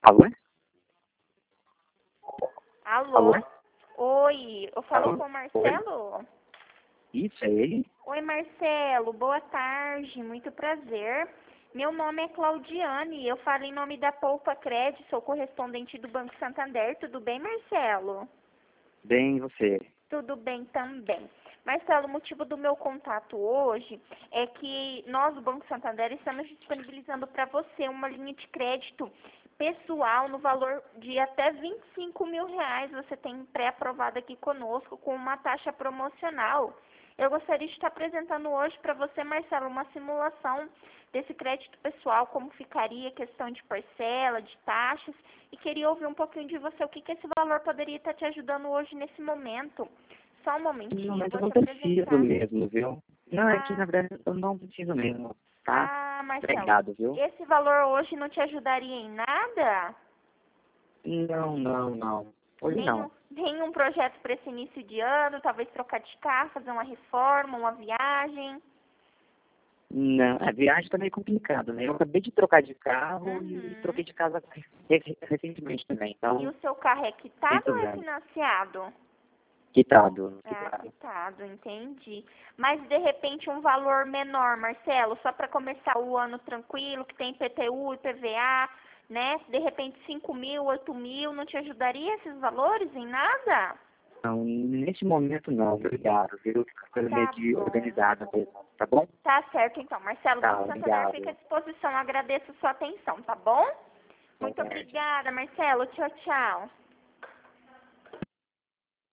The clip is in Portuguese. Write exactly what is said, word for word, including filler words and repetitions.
Alô? Alô? Alô? Oi, eu falo Alô? com o Marcelo? Isso, é ele? Oi, Marcelo, boa tarde, muito prazer. Meu nome é Claudiane, eu falo em nome da Poupa Cred, sou correspondente do Banco Santander. Tudo bem, Marcelo? Bem, e você? Tudo bem também. Marcelo, o motivo do meu contato hoje é que nós, do Banco Santander, estamos disponibilizando para você uma linha de crédito pessoal no valor de até vinte e cinco mil reais. Você tem pré-aprovado aqui conosco com uma taxa promocional. Eu gostaria de estar apresentando hoje para você, Marcelo, uma simulação desse crédito pessoal, como ficaria a questão de parcela, de taxas, e queria ouvir um pouquinho de você, o que, que esse valor poderia estar te ajudando hoje nesse momento. Só um momentinho, Não, eu mas eu vou não te preciso apresentar. mesmo, viu? Não, é que Ah, na verdade eu não preciso mesmo, tá? ah, Marcelo, Obrigado, viu? esse valor hoje não te ajudaria em nada? Não, não, não. Hoje Nenhum, não. nenhum projeto para esse início de ano, talvez trocar de carro, fazer uma reforma, uma viagem? Não, a viagem tá meio complicado, né? Eu acabei de trocar de carro e Uhum. troquei de casa re- recentemente também, E então, o seu carro é sem quitado ou é problema. financiado? Quitado, Ah, quitado. quitado, entendi. Mas de repente um valor menor, Marcelo, só para começar o ano tranquilo, que tem I P T U, I P V A, né? De repente cinco mil, oito mil, não te ajudaria esses valores em nada? Então, nesse momento não, obrigado, viu? Fica coisa meio Tá de bom. organizada mesmo, tá bom? Tá certo então, Marcelo. O Tá, Banco Santander fica à obrigado. disposição. Agradeço a sua atenção, tá bom? Boa Muito tarde. obrigada, Marcelo. Tchau, tchau.